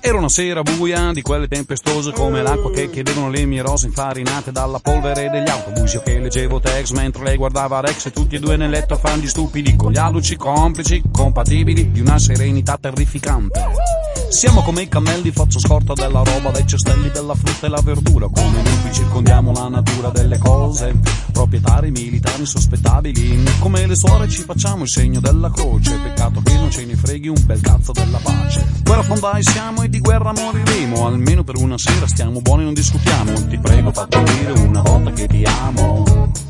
Era una sera buia, di quelle tempestose come l'acqua che chiedevano le mie rose infarinate dalla polvere degli autobus. Io che leggevo Tex mentre lei guardava Rex e tutti e due nel letto a fargli stupidi con gli aluci complici, compatibili di una serenità terrificante. Siamo come i cammelli, faccio scorta della roba, dai cestelli della frutta e la verdura. Come lupi circondiamo la natura delle cose, proprietari militari insospettabili. Come le suore ci facciamo il segno della croce, peccato che non ce ne freghi un bel cazzo della pace. Guerrafondai siamo e di guerra moriremo, almeno per una sera stiamo buoni, non discutiamo. Ti prego fatti dire una volta che ti amo.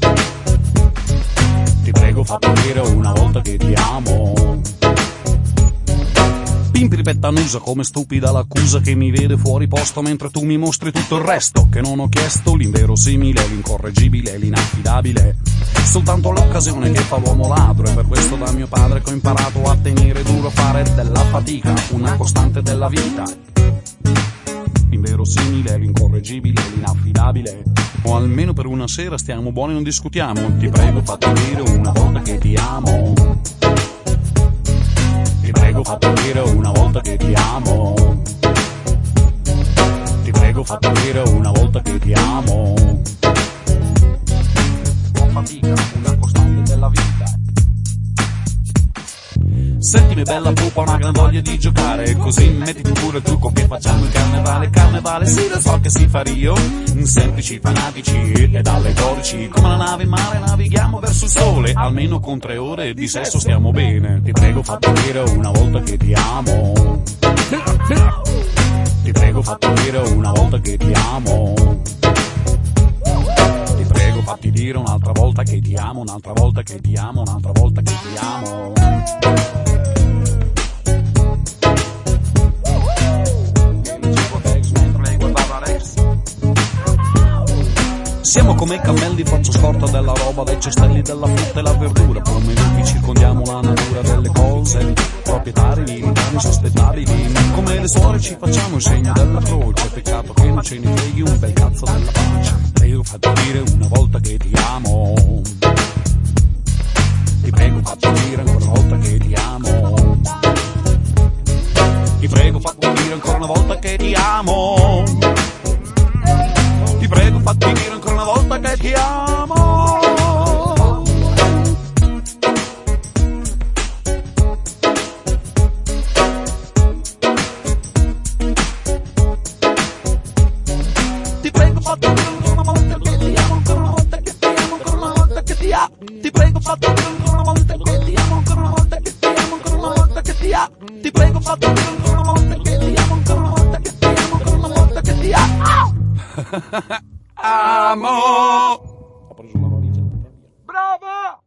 Ti prego fatti dire una volta che ti amo. Pimpi ripettannusa come stupida l'accusa che mi vede fuori posto mentre tu mi mostri tutto il resto che non ho chiesto, l'inverosimile, l'incorreggibile, l'inaffidabile. Soltanto l'occasione che fa l'uomo ladro, e per questo da mio padre che ho imparato a tenere duro, fare della fatica una costante della vita. L'inverosimile, l'incorreggibile, l'inaffidabile. O almeno per una sera stiamo buoni, non discutiamo. Ti prego fatti dire una volta che ti amo. Ti prego fatti dire una volta che ti amo. Ti prego fatti dire una volta che ti amo. La fatica, una costante della vita. Sentimi bella pupa, una gran voglia di giocare, così mettiti pure il trucco che facciamo il carnevale. Carnevale, sì, lo so che si fa Rio, semplici, fanatici ed allegorici. Come la nave in mare navighiamo verso il sole, almeno con 3 ore di sesso stiamo bene. Ti prego fatti dire una volta che ti amo. Ti prego fatti dire una volta che ti amo. Ti prego fatti dire un'altra volta che ti amo, un'altra volta che ti amo, un'altra volta che ti amo. Siamo come i cammelli, faccio scorta della roba, dai cestelli della frutta e la verdura. Come lupi circondiamo la natura delle cose, proprietari militari insospettabili. Come le suore ci facciamo il segno della croce, peccato che non ce ne freghi un bel cazzo della pace. Prego fatti dire una volta che ti amo. Ti prego fatti dire ancora una volta che ti amo. Ti prego fatti dire ancora una volta che ti amo. Ti prego fatti dire ancora una volta che ti amo. Ti prego fatti dire ancora una volta che ti amo, ancora una volta che ti amo, ancora una volta che ti amo. Ti prego fatti dire ancora una volta che ti amo, ancora una volta che ti amo, ancora una volta che ti amo. Ti prego fatti dire ancora una volta che ti amo, ancora una volta che ti amo, ancora una volta che ti amo. Amo.